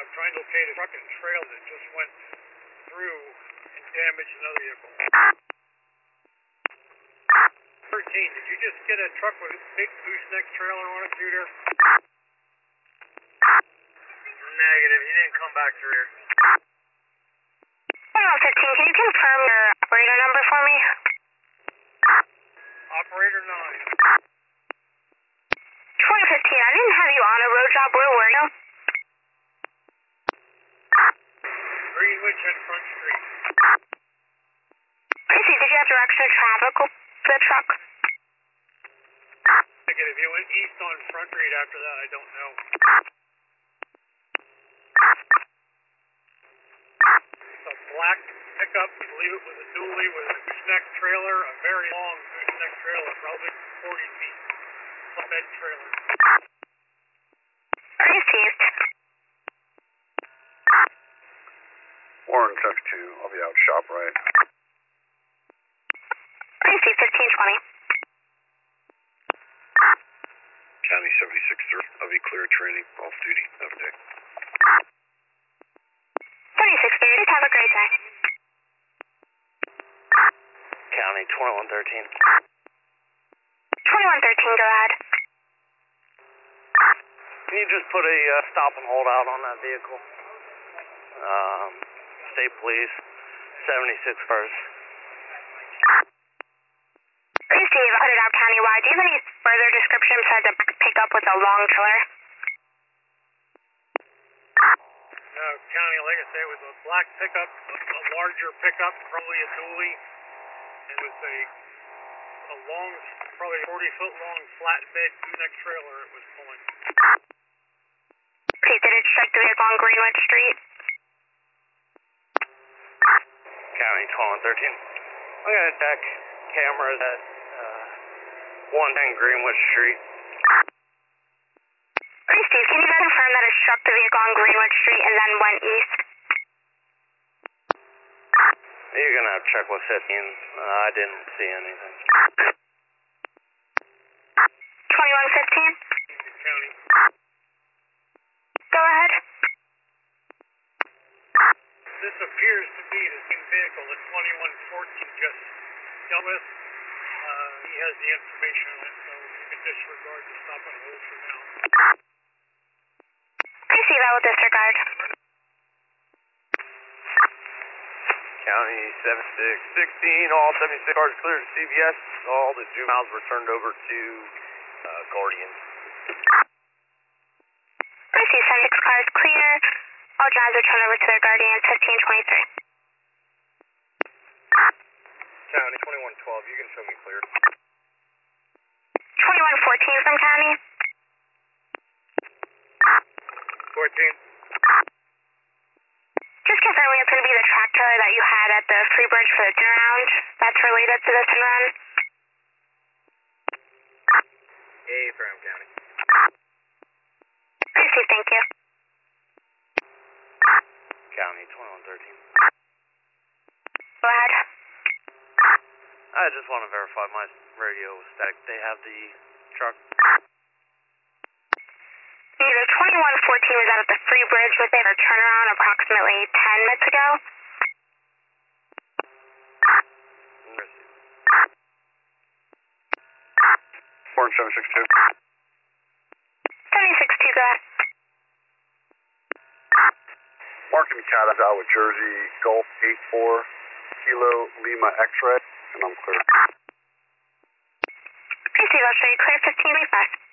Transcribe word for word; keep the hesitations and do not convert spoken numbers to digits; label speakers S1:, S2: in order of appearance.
S1: trying to locate a truck and trail that just went through and damaged another vehicle. thirteen, did you just get a truck with a big gooseneck trailer on it through there? Negative, he didn't come back through here.
S2: twenty-one fifteen, can you confirm your operator number for me?
S1: Operator nine.
S2: twenty fifteen, I didn't have you on a road job. Where were you?
S1: Greenwich and Front Street.
S2: I see. Did you have direction of travel for the truck?
S1: Negative, he went east on Front Street after that, I don't know. A black pickup, I believe it was a dually with a gooseneck trailer, a very long gooseneck trailer, probably forty feet. Flatbed trailer.
S2: Received.
S3: Warren Chuck two, I'll be out shop right.
S2: Received, fifteen twenty.
S3: County seventy-six three, I'll be clear training, off duty, have a day.
S2: seventy-six thirty, have a great day.
S4: County twenty-one thirteen.
S2: twenty-one thirteen, go ahead.
S4: Can you just put a uh, stop and hold out on that vehicle? Um, State Police, seventy-six first.
S2: Hey Steve, I put it out countywide. Do you have any further description besides a pickup with a long trailer?
S1: No, County, like I say, it was a black pickup, a larger pickup, probably a dually. It was a a long, probably forty foot long flatbed gooseneck trailer it was pulling.
S2: Okay, did it strike the vehicle on Greenwich Street?
S4: County twenty-one thirteen. I'm going to check cameras at uh, one ten Greenwich Street.
S2: Hey Steve, can you guys confirm that it struck the vehicle on Greenwich Street and then went east?
S4: You're going to have to check with fifteen. Uh, I didn't see anything.
S2: twenty-one fifteen?
S1: County.
S2: Go ahead.
S1: This appears to be the same vehicle that twenty-one fourteen just dealt with. Uh, he has the information on it, so you can disregard the stop and hold for now.
S2: I see that with disregard.
S4: County seventy-six sixteen, all seventy-six cars cleared to C V S. All the juveniles were turned over to uh, Guardian.
S2: I see seventy-six cars clear. All drives are turned over to their Guardian, fifteen twenty-three.
S4: County twenty-one twelve, you can show me clear.
S2: twenty-one fourteen from County.
S1: fourteen.
S2: Just confirming it's going to be the tractor that you had at the Free Bridge for the turnaround that's related to this and run.
S4: A from County.
S2: I see, thank you.
S4: County twenty-one thirteen.
S2: Go ahead.
S4: I just want to verify my radio was static. They have the truck.
S2: Either twenty-one fourteen was out at the Free Bridge within a turnaround approximately ten minutes ago.
S3: Warren seventy-six two.
S2: seventy-six two, go ahead.
S3: Mark and Cat is out with Jersey Gulf eight four Kilo Lima X-Ray, and I'm clear.
S2: I see, I'll show you clear fifteen twenty-five.